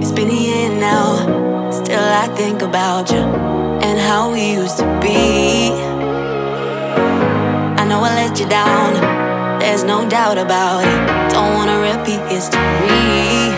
been a year now, still I think about you and how we used to be. I know I let you down, there's no doubt about it. Don't wanna repeat history.